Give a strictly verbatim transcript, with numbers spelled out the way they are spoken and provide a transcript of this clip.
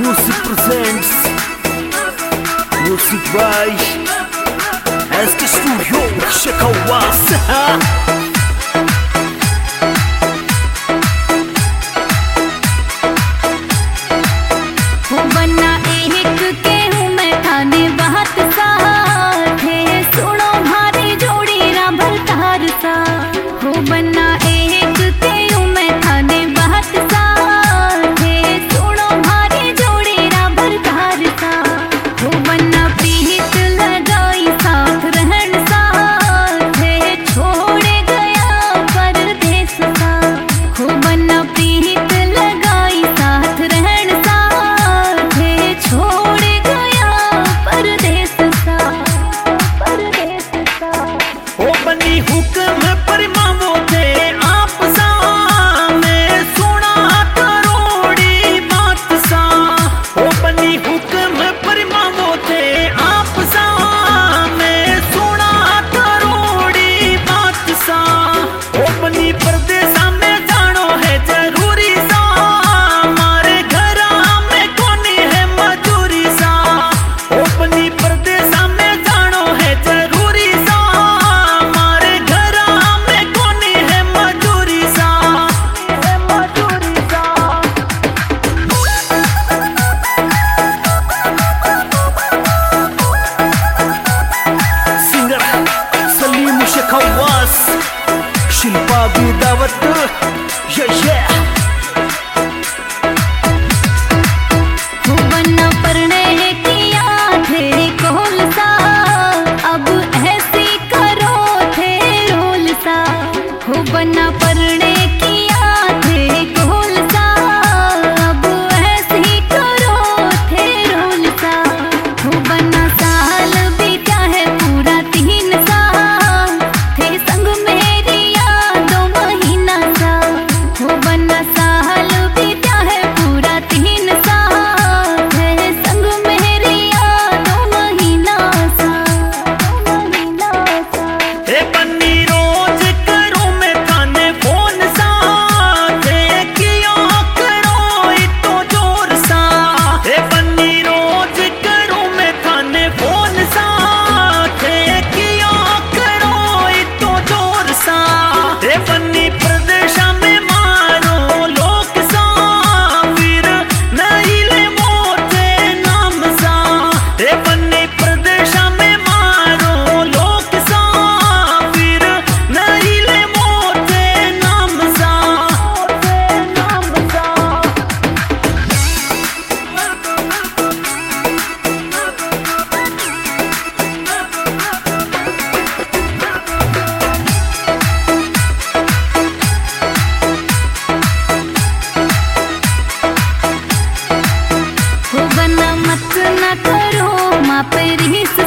Music presents Music by S K Studio Shakawas. बन्ना एक के हूँ मैं थाने बहुत साथ है, सुनो भारी जोड़ी राभर तार सा। हो बन्ना एक के हूँ मैं थाने बहुत साथ है, सुनो भारी जोड़ी राभर तार सा। हो बन्ना प्रीत लगाई साथ रहन साथ है, छोड़ गया परदेस सा। हो बन्ना प्रीत लगाई साथ रहन छोड़ गया परदेस सा, परदेस सा। ओ बनी हुक्म परमावो थे आप सा, मैं सुना करोड़ी बात सा। ओ बनी हुक्म परमावो थे आप सा, मैं सुना करोड़ी बात सा। ओ बनी परदेसा में जानो है जरूरी सा, मारे घरा में कोनी है मजूरी सा। ओ बनी परदेसा में जानो है जरूरी सा, मारे घरा में कोनी है मजूरी सा, है मजूरी सा। सिंगर सलीम शकावास, शिल्पा भी दावत ये ये। हो बन्ना परने किया थे कोल सा, अब ऐसी करो थे रोल सा। हो बन्ना परने किया थे कोल सा, अब ऐसी करो थे रोल सा। हो बन्ना साल बीता है पूरा तीन साल, थे संग मेरी यादों महीना सा। हो बन्ना साल बीता है पूरा तीन साल, थे संग मेरी यादों महीना सा, महीना सा। ए बन्नी रोज करूं मैं थाने फोन सा, थे किया करो इतो जोर सा। ए बन्नी रोज करूं मैं थाने फोन सा, थे किया करो इतो जोर सा। ए बन्नी प्रदेशा में मारो लोक सा, फिर नहीं ले मोते नाम सा। ए बन्नी प्रदेशा में मारो लोक सा, फिर नहीं ले मोते नाम सा, नाम सा। हो बन्ना मत न करो माँ पर ही